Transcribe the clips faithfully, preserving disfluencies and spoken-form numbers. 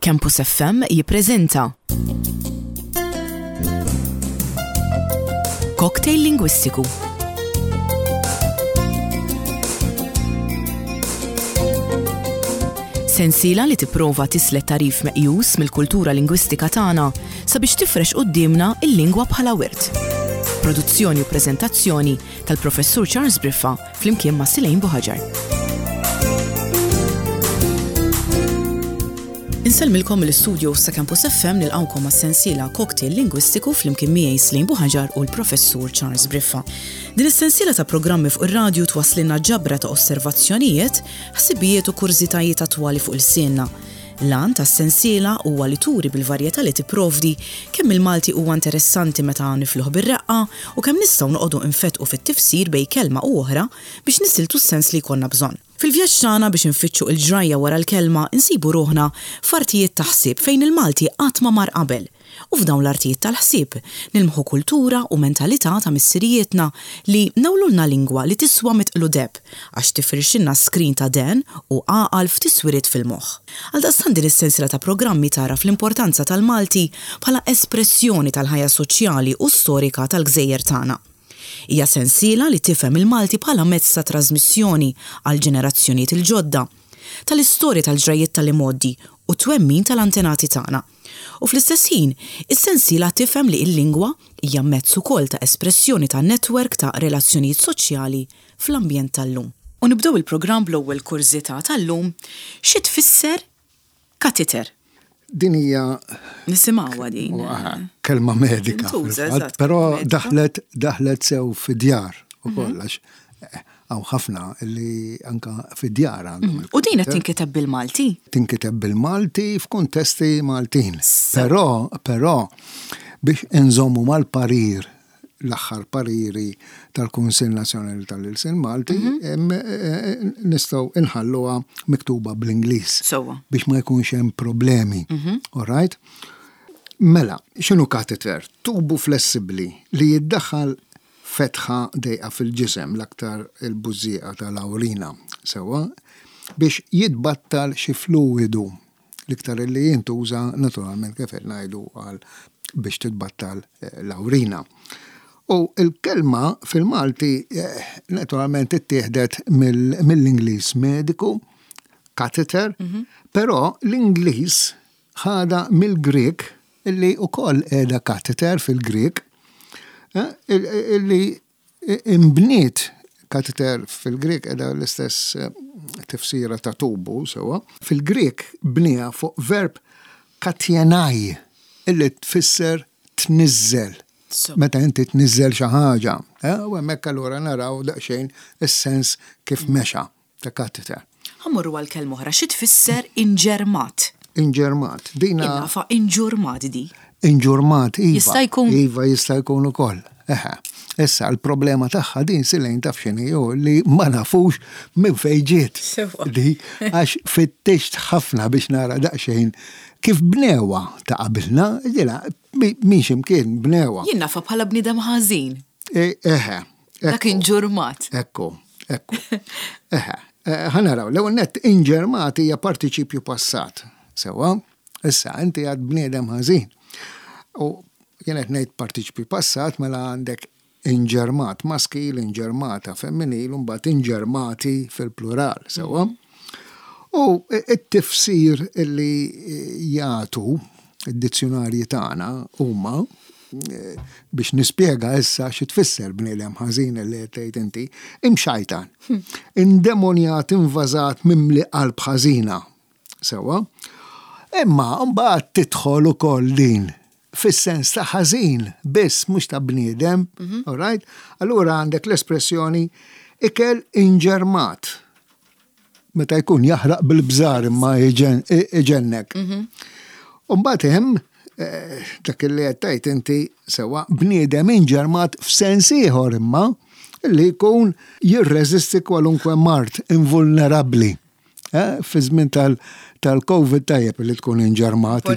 Campus F M jippreżenta Cocktail Lingwistiku. Sensiela li tipprova tislet tarif meqjus mill-kultura lingwistika tagħna sabiex tifrex qudiemna il-lingwa bħala wirt. Produzzjoni u preżentazzjoni tal-Professur Charles Briffa flimkien ma' Silejn Buħaġar. Insellmilkom l-istudju sa Campus F M nilqawkom ma' sensiela Cocktail Lingwistiku flimkien miegħi Silejn Buħaġar u l-Professur Charles Briffa. Din is-sensiela ta' programmi fuq ir-radju twasslilna ġabra ta' osservazzjonijiet, ħsibijiet u kurżitajiet attwali fuq il-sienna. L-għan ta' sensiela huwa li turi bil-varjetà li tipprovdi kemm il-Malti huwa interessanti meta nifluh bir-reqqa u kemm nistgħu noqogħdu nfettqu fit-tifsir bejn kelma u oħra biex nisiltu s-sens li jkollna bżonn. Fil-vjaġġ tagħna biex infittxu l-ġrajja wara l-kelma insibu ruħna f'artijiet ta' ħsieb fejn il-Malti qatt ma mar qabel. U f'dawn l-artijiet tal-ħsieb nilmħu kultura u mentalità ta' missirijietna li nawlulna lingwa li tiswa mitqlu deb għax tifrixxilna skrin ta' den u għaqal f'tiswiriet fil-moħħ. Għaldaqstant din is-sensiela ta' programmi tara fl-importanza tal-Malti bħala espressjoni tal-ħajja soċjali u storika tal-gżejjer tagħna. Hija sensiela li tifhem il-Malti bħala mezz ta' trasmissjoni għal ġenerazzjonijiet il-ġodda tal-istorja tal-ġrajiet tal-imoddi u twemmin tal-antenati tagħna. U fl-istess ħin, is-sensiela tifhem li l-lingwa hija mezz ukoll ta' espressjoni ta' netwerk ta' relazzjonijiet soċjali fl-ambjent tal-lum. U nibdew il-programm bl-ewwel kurżità tal-lum xi tfisser catheter. Din hija nisimgħuha din. Kelma medika. Però daħlet daħlet sew fid-djar ukoll għax hawn ħafna li anka fid-djar għandhom. U din qed tinkiteb bil-Malti? Tinkiteb bil-Malti f'kuntesti Maltin. Però però biex inżommu mal-parir l-aħħar pariri tal-Kunsill Nazzjonali tal-Ilsien Malti nistgħu inħalluha miktuba bl-Ingliż biex ma jkunx hemm problemi. All right? Mela, x'inhu catheter? Tubu flessibbli li jiddaħħal fetħa dejqa fil-ġisem l-aktar il-bużieqa tal-awrina sewwa biex jitbattal xi fluidu l-iktar li jintuża naturalment kif qed ngħidu għal biex titbattal l-awrina. U l-kelma fil-Malti naturalment ittieħdet mill-Ingliż mediku, catheter, però l-Ingliż ħada mill-Grek illi wkoll qiegħda catheter fil-Grek illi imbniet catheter fil-Grek qiegħda l-istess tifsira ta' tubu sewwa. Fil-Grek bniha fuq verb katjanaj illi tfisser tniżżel. Meta inti tniżżel xi ħaġa, u hemmhekk allura naraw daqsxejn is-sens kif mexa ta' catheter. Ħammorru għall-kelma oħra xi tfisser inġermat. Inġermat. Dina nafa inġurmat di. Inġurmat, iva. Jista' jkun. Iva jista' jkun ukoll. Eħe. Issa l-problema tagħha din Silejn taf x'inhi hu li ma nafux minn fejn ġiet. Di għax fittext ħafna biex nara daqsxejn kif bnewa ta' qabilna, ġila, miex imkien bnewa. Jien nafa bħala bniedem ħażin. Eħe. Dak inġurmat. Ekku, ekku. Eħe. Ħanaraw, l-ewwel nett inġermat hija partiċipju passat. Sewwa, issa inti għad bniedem ħażin. U kienet ngħid partiċipju passat mela għandek inġermat maskil, inġermata femminil, u mbagħad inġermati fil-plural, sewwa. U it-tifsir li jagħtu id-dizzjonarji tagħna huma biex nispjega issa xi tfisser bniedem ħażin li qed tgħid inti, imxajtan. Indemonjat invażat mimli qalb ħażina. Sewwa. Imma mbagħad tidħol ukoll din fis-sens ta' ħażin biss mhux ta' bniedem, all right? Allura għandek l-espressjoni ikel inġermat. Meta jkun jaħraq bil-bżar imma iġennek. U mbagħad hemm dak li qed tgħid inti sewwa bniedem inġermat f'sens ieħor imma li jkun jirreżisti kwalunkwe mart, invulnerabbli. Fi żmien tal-COVID tajjeb li tkun inġermat.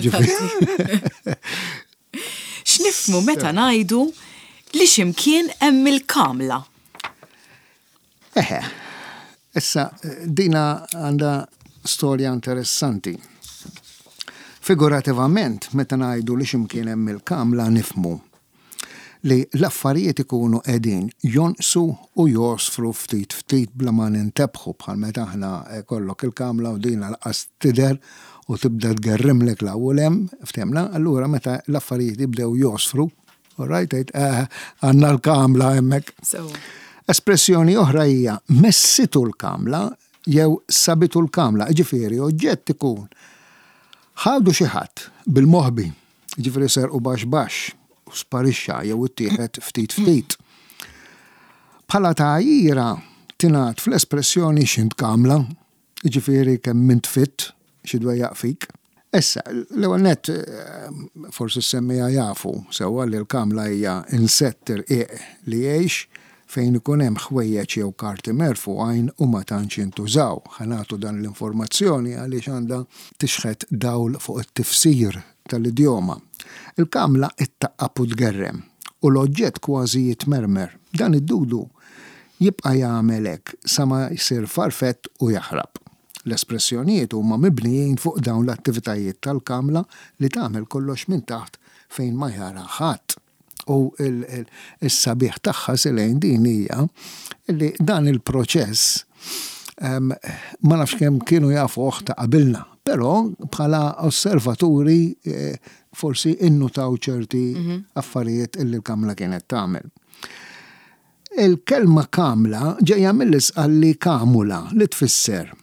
X'nifhmu meta ngħidu li x'imkien hemm il-kamla. Eħe. Issa dina għandha storja interessanti. Figurativament, meta ngħidu li x'imkien hemm il-kamla nifhmu li l-affarijiet ikunu qegħdin jonqsu u josfru ftit ftit bla ma nintebħu bħal meta aħna kollok il-kamla u din laqas tidher u tibda tgerrimlek l-ewwel hemm, ftemna, allura meta l-affarijiet jibdew josfru, all right, għandna l-kamla hemmhekk. Espressjoni oħra hija messitu l-kamla jew sabitu l-kamla, ġifieri oġġett ikun ħadu xi ħadd bil-moħbi, ġifieri serqu baxx baxx u sparixxa jew ittieħed ftit ftit. Bħala tgħajjira tingħad fl-espressjoni x'int kamla, ġifieri kemm int fit xi dwejjaq fik. Issa, l-ewwel nett forsi semmija jafu sewwa li l-kamla hija insett irqiq li jgħix fejn ikun hemm ħwejjeġ jew karti merfuqajn u ma tantx jintużaw. Ħanatu dan l-informazzjoni għaliex għandha tixħet dawl fuq it-tifsir tal-idjoma. Il-kamla ittaqqab u tgerrem u l-oġġett kważi jitmermer. Dan id-dudu jibqa' jagħmel hekk sa ma jsir farfett u jaħrab. L-espressjonijiet huma mibnijin fuq dawn l-attivitajiet tal-kamla li tagħmel kollox minn taħt fejn ma jara ħadd. U il-sabiħ tagħha silejn din hija li dan il-proċess ma nafx kemm kienu jafu ta' qabilna, però bħala osservaturi forsi innutaw ċerti affarijiet illi l-kamla kienet tagħmel. Il-kelma kamla ġejja mill-isqalli kamula li tfisser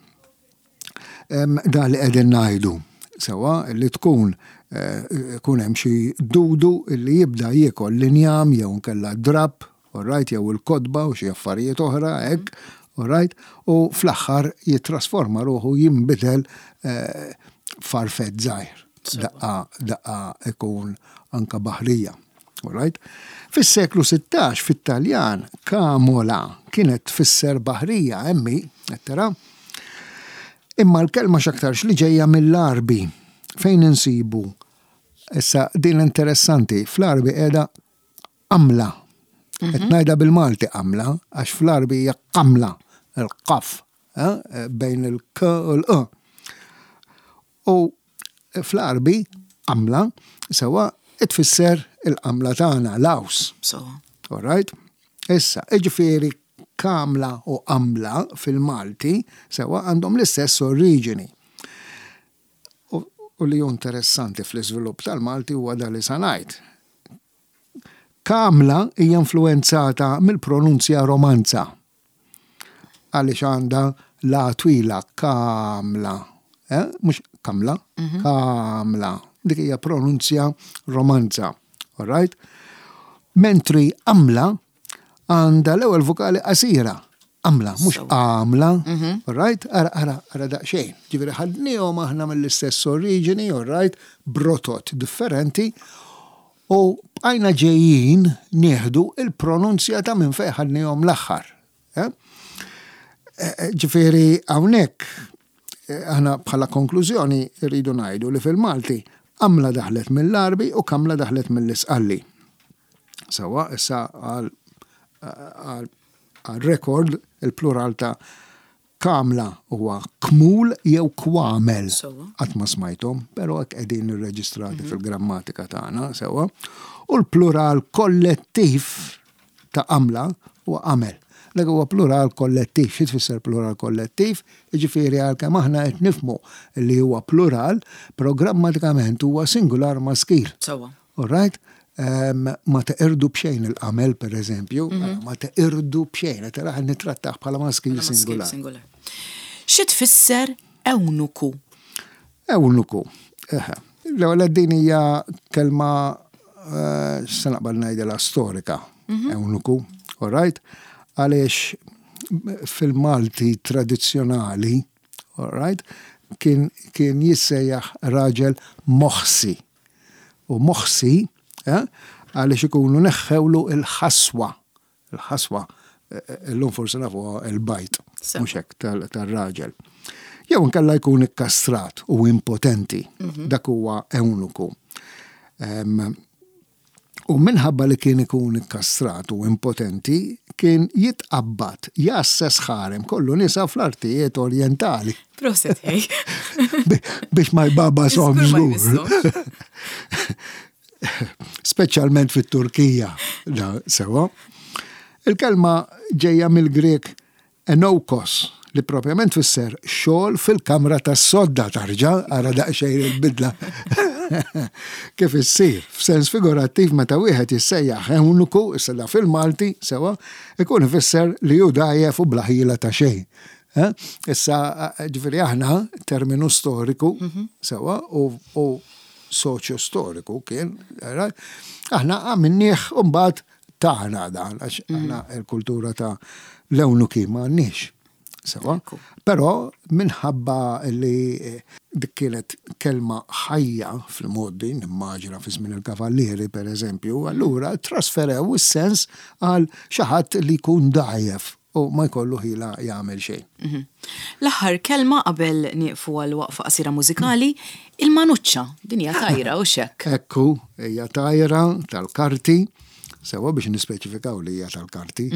da li qegħdin ngħidu sewa li tkun kun hemm xi dudu li jibda jiekol linjam jew nkella drab, all right, jew il-kodba u xi affarijiet oħra hekk, all right, u fl-aħħar jitrasforma ruħu jinbidel farfett żgħir. Daqqa daqqa ikun anka baħrija, all right. Fis-seklu sittax fit-Taljan kamola kienet tfisser baħrija hemmi, qed tara. Imma l-kelma x'aktarx li ġejja mill-Arbi fejn insibu. Issa din interessanti, fl-Arbi qiegħda qamla. Qed ngħidha bil-Malti qamla, għax fl-Arbi hija qamla, il-qaf, bejn il-k u l-q. U fl-Arbi qamla sewa tfisser il-qamla tagħna l-aws. All right? Issa, ġifieri kamla u qamla fil-Malti sewa għandhom l-istess oriġini. U li interessanti fl-iżvilupp tal-Malti huwa da li sa ngħid. Kamla hija influenzata mill-pronunzja romanza. Għaliex għandha la twila kamla, eh? Mhux kamla, kamla. Dik hija pronunzja romanza, all right? Mentri amla għandha l-ewwel vokali qasira. Amla, mux għamla, all right? Ara, ara, ara daqxejn. Ġifieri ħadnihom aħna mill-istess oriġini, all right? Brotot differenti, u bqajna ġejjin nieħdu il-pronunzja ta' minn fejn ħadnihom l-aħħar. Ġifieri hawnhekk aħna bħala konklużjoni rridu ngħidu li fil-Malti amla daħlet mill-Arbi u kamla daħlet mill-Isqalli. Sewa issa għal għal-rekord il-plural ta' kamla huwa kmul jew kwamel. Qatt ma smajthom, però hekk qegħdin irreġistrati fil-grammatika tagħna sewwa. U l-plural kollettiv ta' amla huwa amel. Dak huwa plural kollettiv. Xi tfisser plural kollettiv? Jiġifieri għalkemm aħna qed nifhmu li huwa plural, però grammatikament huwa singular maskil. All right? Um, ma teqirdu bxejn il-qamel, per eżempju, mm-hmm. ma teqirdu bxejn, tara ħan nitrattaħ bħala maskil singular. Xi tfisser ewnuku? Ewnuku. L-ewwel din hija kelma se naqbal ngħidilha storika, ewnuku, all right? Għaliex fil-Malti tradizzjonali, all right, kien kien jissejjaħ raġel moħsi. U moħsi għaliex ikunu neħħewlu il-ħaswa. Il-ħaswa, l-lum forse nafu il-bajt, mhux hekk tal-raġel. Jew nkella jkun ikkastrat u impotenti, dak huwa ewnuku. U minħabba li kien ikun ikkastrat u impotenti, kien jitqabbat, jassess ħarem kollu nisa fl-artijiet orientali. Proset, hej. Biex ma jbabba som żgur. Speċjalment fit-Turkija, da sewa. Il-kelma ġejja mill-Grek enokos, li propjament fisser xogħol fil-kamra tas-sodda tarġa' ara daqsxejn il-bidla. Kif issir, f'sens figurattiv meta wieħed jissejjaħ eunuku, issa fil-Malti, sewa, ikun ifisser li hu dajjef u blaħila ta' xejn. Issa ġifieri aħna terminu storiku, sewa, u soċjo-storiku kien, aħna għamilnieh u mbagħad taħna dan, għax aħna l-kultura ta' l-eunuki m'għandniex. Sewa, però minħabba li dik kienet kelma ħajja fil-modi, nimmaġina fi żmien il-kavallieri per eżempju, allura trasferew is-sens għal xi ħadd li jkun dajjef u ma jkollu ħila jagħmel xejn. L-aħħar kelma qabel nieqfu għal waqfa qasira mużikali, il-manuċċa, din hija tajra u xekk. Ekku, hija tajra tal-karti, sewa biex nispeċifikaw li hija tal-karti.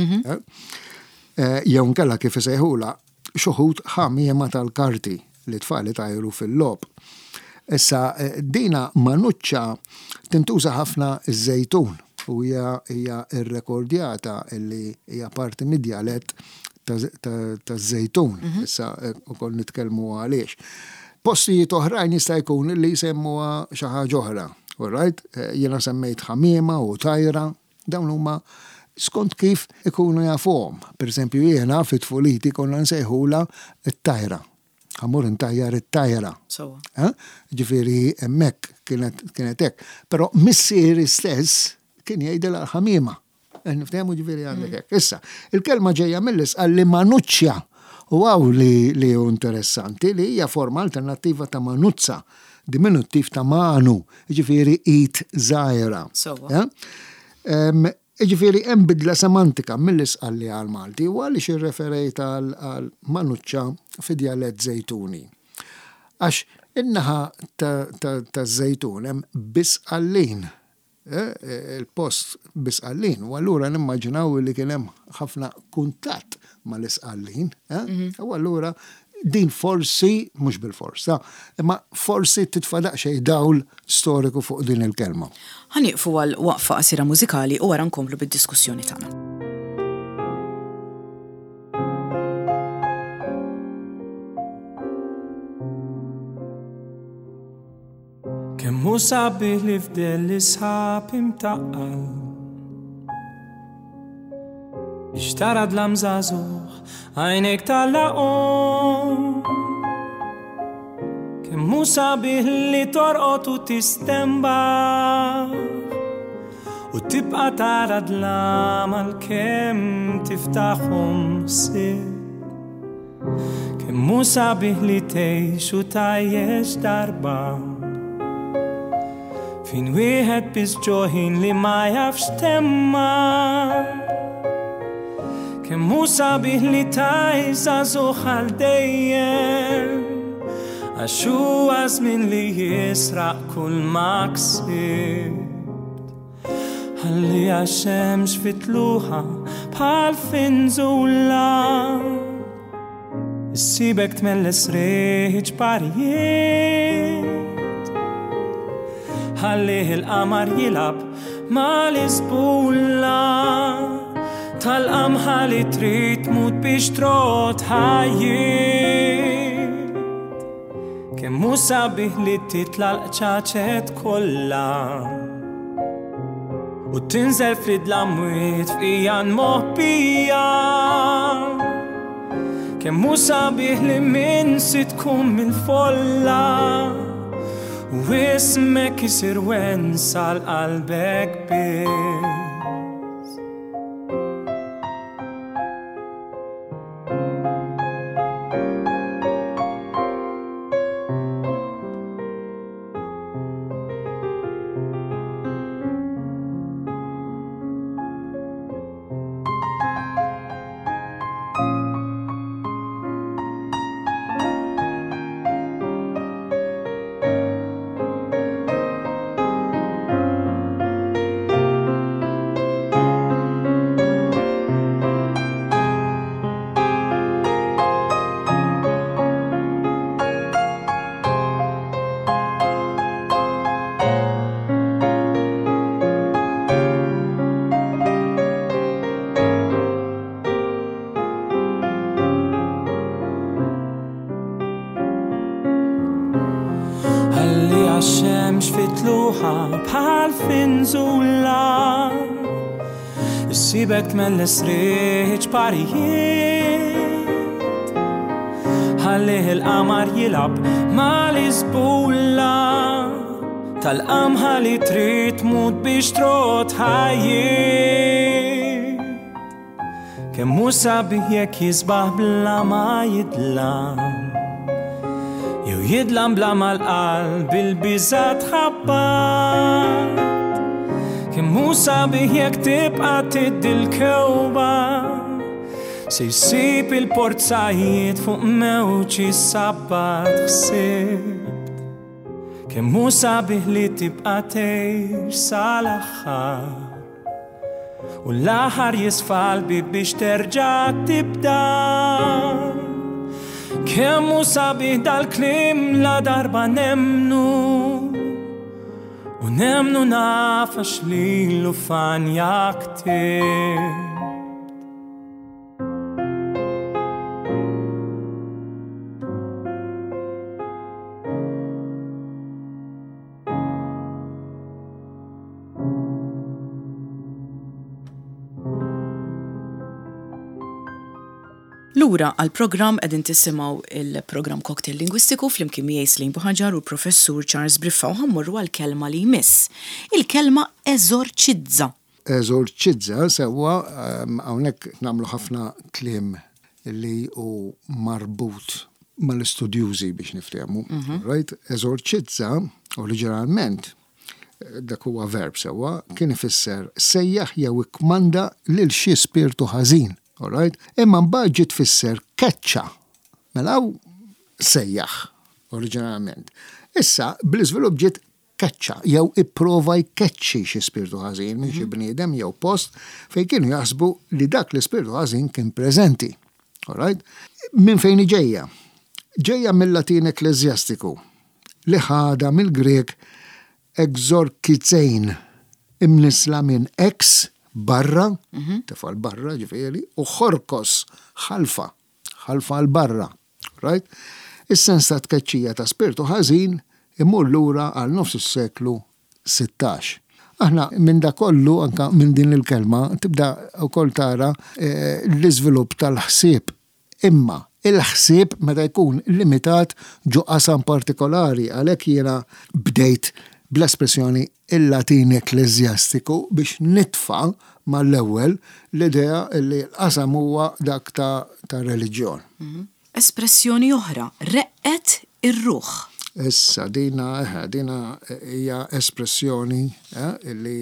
Jew nkella kif isejħula xuħud ħamiema tal-karti li tfali tajru fil-lob. Issa dina manuċċa tintuża ħafna iż-żejtun u hija rrekordjata li hija parti mid-djalett taż-żejtun. Issa ukoll nitkellmu għaliex. Postijiet oħrajn jista' jkun li jsemmuha xi ħaġa oħra. All right? Jiena semmejt ħamiema u tajra, dawn huma skont kif ikunu jafuhom. Per esempio, jiena fit-tfuliti konna nsejħula it-tajra. Ħamur intajjar it-tajra. Ġifieri hemmhekk kienet hekk. Però missieri stess kien jgħidilha ħamiema. Niftehmu ġifieri għandek hekk. Issa, il-kelma ġejja mill-isqal li manuċċja. U għaw li hu interessanti li hija forma alternattiva ta' manuzza, diminuttiv ta' manu, ġifieri it żgħira. Ġifieri hemm bidla semantika mill-isqalli għal-Malti u għaliex irreferejt għal manuċċa fi djalett żejtuni. Għax in-naħa taż-żejtun hemm bisqallin. Il-post bisqallin u allura nimmaġinaw li kien hemm ħafna kuntatt mal-isqallin. U allura din forsi, mhux bil-forsa, imma forsi titfa' daqsxejn dawl storiku fuq din il-kelma. Ħanieqfu għal waqfa qasira mużikali u wara nkomplu bid-diskussjoni tagħna. Kemm hu sabiħ li fdel l-isħab imtaqqal Ixtara dlam-żagħżugħ għajnek tal-laqgħu Kemm hu sabiħ li torqod u tistemba u tibqa' tara dlam għalkemm tiftaħhom sitt Kemm hu sabiħ li tgħix u tajjex darba Fin wieħed biss ġoħin li ma jafx temma Kemm hu sabiħ li tajj żagħżugħ għal dejjem għax huwa żmien li jisraq kull ma ksibt ħalli għax-xemx fitluħa bħal finżula issibek tmelles riħ parijiet ħalli il-qamar jilab mal-isbulla tal-qamħa li trid tmut biex trot ħajjiet kemm hu sabiħ li titla l-qċaċet kollha u tinżel fid-dlamwiet f'ijan moħbija kemm hu sabiħ li minsi tkun mill-folla u ismek isir wensa l-qalbek biss xemx fit-tluħa bħal finżula Issibek tmelles riħ parijiet Ħallih il-qamar jilab mal-iżbulla Tal-qamħa li trid tmut biex trot ħajjiet Kemmu sabiħ jekk jisbaħ bla ma jidlam Jew jidlam bla mal-qalb il-biża tħabbat Kemmu sabiħ jekk tibqa' tiddi l-kewba Se jsib il-porzajiet fuq mewġ is-sabbat ħsibt Kemmu sabiħ li tibqa' tgħix sal-aħħar U l-aħħar jisfa l-bib biex terġa' tibda Kemmu sabiħ dal-klim la darba nemnu U nemnu nafax li l-ufan jaktib Lura għal-program qegħdin tisimgħu il-program Cocktail Lingwistiku flimkien miegħi Slim Buħaġar u professur Charles Briffa u ħammorru għal-kelma li jmiss. Il-kelma eżorċizza. Eżorċizza sewwa hawnhekk nagħmlu ħafna kliem li hu marbut mal-istudjużi biex niftehmu. Right? Eżorċizza oriġinalment dak huwa verb sewwa kien ifisser sejjaħ jew ikkmanda lil xi spirtu ħażin. Alright? Imma mbagħad ġiet tfisser keċċa. Mela sejjaħ oriġinalment. Issa bl-iżvilupp ġiet keċċa jew ipprova jkeċċi xi spirtu ħażin minn xi bniedem jew post fejn kienu jaħsbu li dak l-ispirtu ħażin kien preżenti. Alright? Minn fejn ġejja? Ġejja mill-Latin ekleżjastiku li ħada mill-Grek exorkizein imnisla minn ex barra, tifal barra ġifieri, u ħorkos ħalfa, ħalfa l-barra, right? Is-sens ta' tkeċċija ta' spirtu ħażin imur lura għal nofs is-seklu sittax. Aħna minn da kollu anka minn din il-kelma tibda wkoll tara eh, l-iżvilupp tal-ħsieb. Imma il-ħsieb meta jkun limitat ġo qasam partikolari għalhekk jiena bdejt bl-espressjoni il-Latin ekleżjastiku biex nitfa' mal-ewwel l-idea li l-qasam huwa dak ta', ta reliġjon. Mm-hmm. Espressjoni oħra, reqqet ir-ruħ. Issa dina dina hija espressjoni eh, li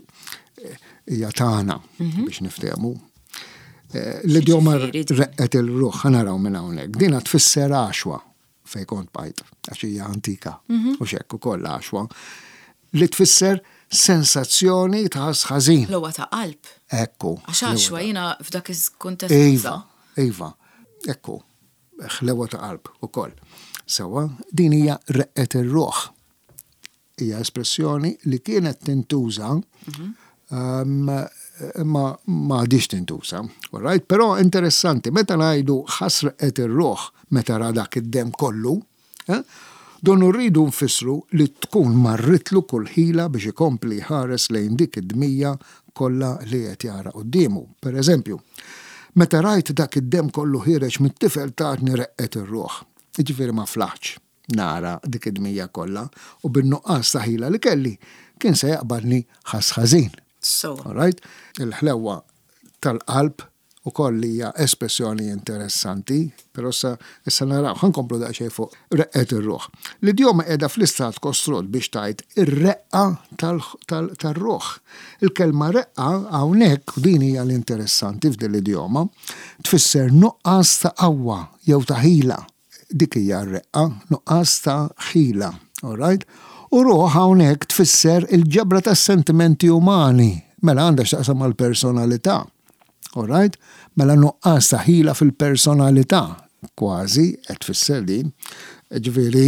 hija tagħna mm-hmm. biex niftehmu. Eh, L-idjoma reqqet il-ruħ ħanaraw minn hawnhekk. Dina tfisser għaxwa fejn kont bajt għax hija antika mm-hmm. u xekk ukoll għaxwa. Li tfisser sensazzjoni ta' ħażin. L-ewwa ta' qalb. Ekku. Għax għaxwa jiena f'dak il-kuntest. Iva, iva, ekku, l-ewwa ta' qalb ukoll. Sewwa, din hija reqqet ir-ruħ. Hija espressjoni li kienet tintuża mm-hmm. um, ma ma għadix tintuża. Alright, però interessanti, meta ngħidu ħass reqqet ir-ruħ meta ra dak id-dem kollu, eh? Don rridu nfissru li tkun marritlu kull ħila biex ikompli ħares lejn dik id-dmija kollha li qed jara qudiemu. Pereżempju, meta rajt dak id-dem kollu ħireġ mit-tifel tatni reqqet ir-ruħ. Jiġifieri ma flaħx nara dik id-dmija kollha u bin-nuqqas ta' ħila li kelli kien se jaqbadni ħass ħażin. So. Alright? Il-ħlewwa tal-qalb ukoll hija espressjoni interessanti, però sa issa naraw ħankomplu daqsxejn fuq reqqet ir-ruħ. L-idjoma qiegħda fl-istat kostrut biex tgħid ir-reqqa tal-ruħ. Il-kelma reqqa hawnhekk din hija l-interessanti f'din l-idjoma tfisser nuqqas ta' qawwa jew ta' ħila. Dik hija r-reqqa, nuqqas ta' ħila. Alright? U ruħ hawnhekk tfisser il-ġebra tas-sentimenti umani, mela għandha x'taqsam mal-personalità. Alright? Mela nuqqas ta' ħila fil-personalità, kważi qed tfisser din, ġifieri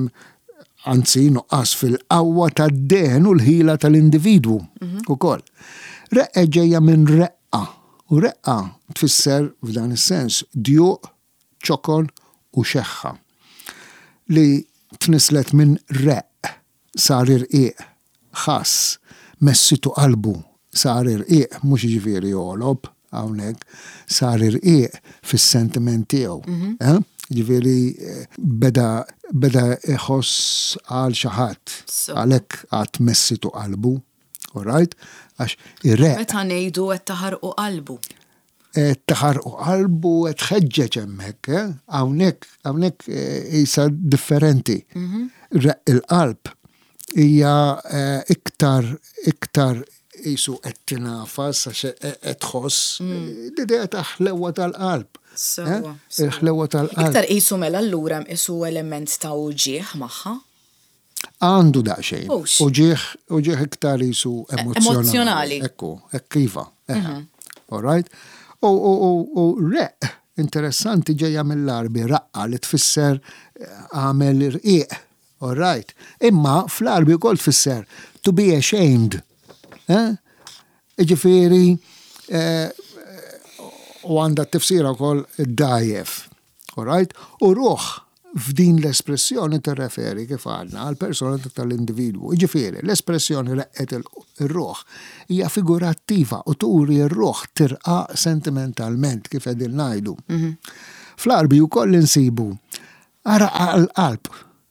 anzi nuqqas fil-qawwa tad-dehn u l-ħila tal-individwu ukoll. Reqqa ġejja minn reqqa, u reqqa tfisser f'dan is-sens djuq, ċokol u xeħħa li tnislet minn req, sar irqiq, ħass, messitu qalbu, sar irqiq, mhux jiġifieri jolob, hawnhekk, sar irqiq fis-sentiment tiegħu. Ġifieri beda beda iħoss għal xi ħadd, għalhekk għad messitu qalbu, all right? Għax ir-req. Meta ngħidu qed taħarqu qalbu. Taħarqu qalbu qed tħeġġeġ hemmhekk, hawnhekk hawnhekk isa differenti. Req il-qalb hija iktar iktar qisu qed tingħafas għax qed tħoss l-idea ta' ħlewwa tal-qalb. Il-ħlewwa tal-qalb. Iktar qisu mela allura qisu element ta' uġieħ magħha? Għandu daqsxejn. Uġieħ uġieħ iktar qisu emozjonali. Ekku, hekk iva. All right? U req interessanti ġejja mill-arbi raqqa li tfisser għamel irqiq. All right. Imma fl-arbi wkoll tfisser to be ashamed. Ġifieri u għandha tifsira wkoll id-dajjef. All right? U ruħ f'din l-espressjoni tirreferi kif għadna għal persona tal-individwu. Ġifieri l-espressjoni reqqet ir-ruħ hija figurattiva u turi r-ruħ tirqa' sentimentalment kif qegħdin ngħidu. Fl-arbi wkoll insibu araqa l-qalb.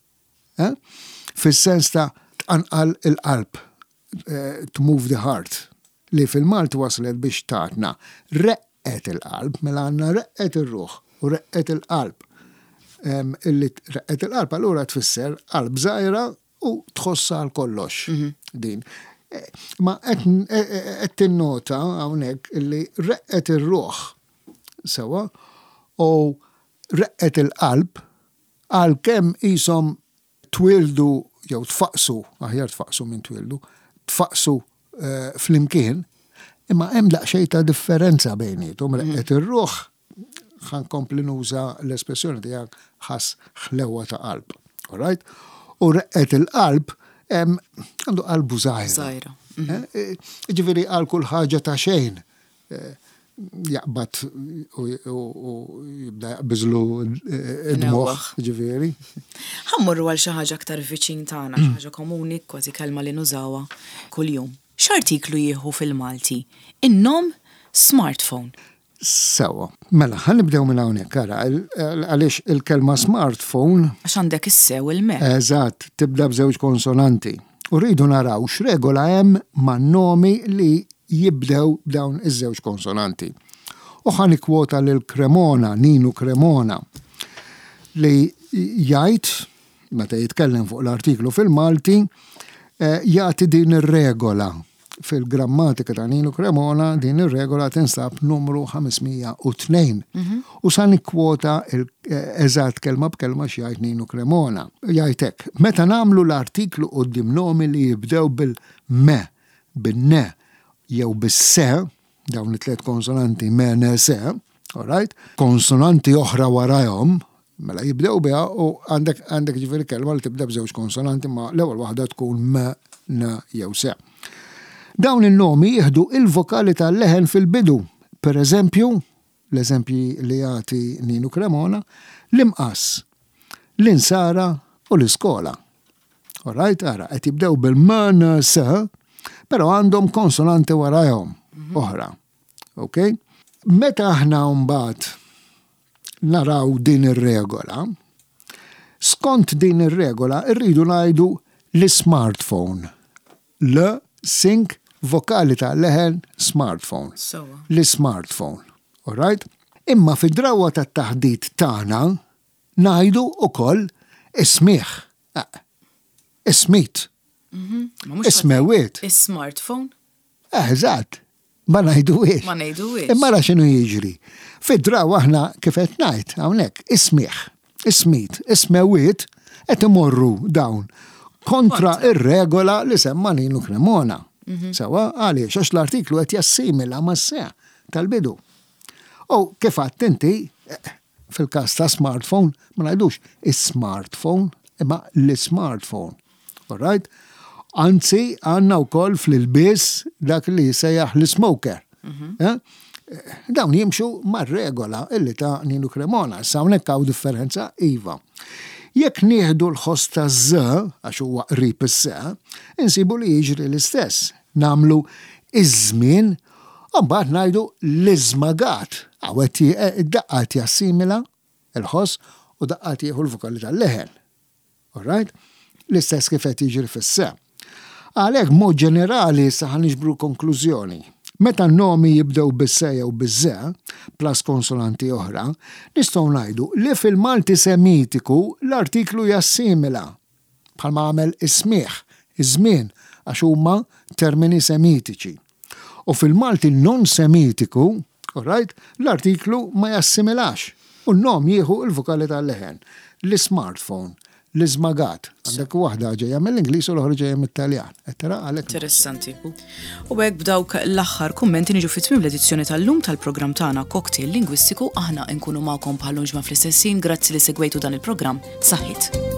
Fis-sens ta' tqanqal il-qalb, to move the heart, li fil-Malti waslet biex tatna reqqet il-qalb, mela għandna reqqet ir-ruħ u reqqet il-qalb. Illi reqqet il-qalb allura tfisser qalb żgħira u tħossa għal kollox din. Ma qed tinnota hawnhekk illi reqqet ir-ruħ sewa u reqqet il-qalb għalkemm qishom twildu jew tfaqsu, aħjar tfaqsu minn twildu, tfaqsu fl-imkien, imma hemm daqsxejn ta' differenza bejniethom. Reqqet ir-ruħ ħankompli nuża l-espressjoni tiegħek ħass ħlewwa ta' qalb. All right? U reqqet il-qalb għandu qalbu żgħira. Ġifieri għal kull ħaġa ta' xejn jaqbad u jibda jaqbiżlu id-dmuħ, ġifieri. Ħammurru għal xi ħaġa aktar viċin tagħna, xi ħaġa komuni, kważi kelma li nużawha kuljum. X'artiklu jieħu fil-Malti? In-nom smartphone. Sewa, mela ħanibdew minn hawnhekk ara għaliex il-kelma smartphone għax għandek issew il-me. Eżatt, tibda b'żewġ konsonanti. U rridu naraw x'regola hemm man-nomi li jibdew dawn iż-żewġ konsonanti. U ħanikwota lil Cremona, Nino Cremona, li jgħid, meta jitkellem fuq l-artiklu fil-Malti, jagħti din ir-regola. Fil-grammatika ta' Nino Cremona din ir-regola tinsab numru ħamesmija u tnejn. U sa nikkwota eżatt kelma b'kelma x'jgħid Nino Cremona. Jgħid hekk, meta nagħmlu l-artiklu quddiem nomi li jibdew bil-me, bin-ne, jew bis-se, dawn it-tliet konsonanti me, ne, se, all right? Konsonanti oħra warahom, mela jibdew biha u għandek għandek ġifieri kelma li tibda b'żewġ konsonanti ma l-ewwel waħda tkun me, ne, jew se. Dawn il-nomi jieħdu il-vokali tal-leħen fil-bidu. Per eżempju, l-eżempji li jagħti Nino Cremona, l-imqas, l-insara u l-iskola. All right, ara, qed jibdew bil-ma, se, però għandhom konsonanti warahom oħra. Ok? Meta aħna mbagħad naraw din ir-regola, skont din ir-regola rridu ngħidu l-smartphone. L-sink vokali ta' leħen smartphone. L-smartphone. All right? Imma fid-drawwa tat-taħdid tagħna ngħidu wkoll ismih. Ismit. Ismewit. Is-smartphone? Eżatt. Ma ngħiduhiex. Ma ngħiduhiex. Imma ra x'inhu jiġri. Fid-drawwa aħna kif qed ngħid hawnhekk ismih, ismit, ismewit qed imorru dawn kontra ir-regola li semma Nino Cremona. Sewa, għaliex għax l-artiklu qed jassimila mas-se tal-bidu. U kif għadt inti fil-każ ta' smartphone ma ngħidux is-smartphone imma l-smartphone. All right? Anzi għandna wkoll fl-ilbies dak li jsejjaħ l-smoker. Dawn jimxu mar-regola illi ta' Nino Cremona. Sa hawnhekk hawn differenza iva. Jekk nieħdu l-ħoss ta' z, għax huwa qrib is-se, insibu li jiġri l-istess. Namlu iż-żmien, u mbagħad ngħidu l-iżmagat. Għawet id-daqqat jassimila il-ħoss u daqqat jieħu l-vokali tal-leħen. All right? L-istess kif qed jiġri fis-se. Għalhekk mod ġenerali sa ħaniġbru konklużjoni. Meta nomi jibdew bis-se jew biz-ze, plus konsonanti oħra, nistgħu ngħidu li fil-Malti Semitiku l-artiklu jassimila bħalma għamel is-smieħ, iż-żmien, għax huma termini semitiċi. U fil-Malti non semitiku, all right, l-artiklu ma jassimilax. U n-nom jieħu il-vokali tal-leħen, l-smartphone, l-izmagat. Għandek waħda ġeja mill-Inglis u l-oħra ġeja mill-Taljan. Interessanti. U hekk b'dawk l-aħħar kummenti niġu fit-tmiem l-edizzjoni tal-lum tal-programm tagħna Cocktail Lingwistiku, aħna nkunu magħkom bħal ġma fl-istessin, grazzi li segwejtu dan il-programm. Saħħit.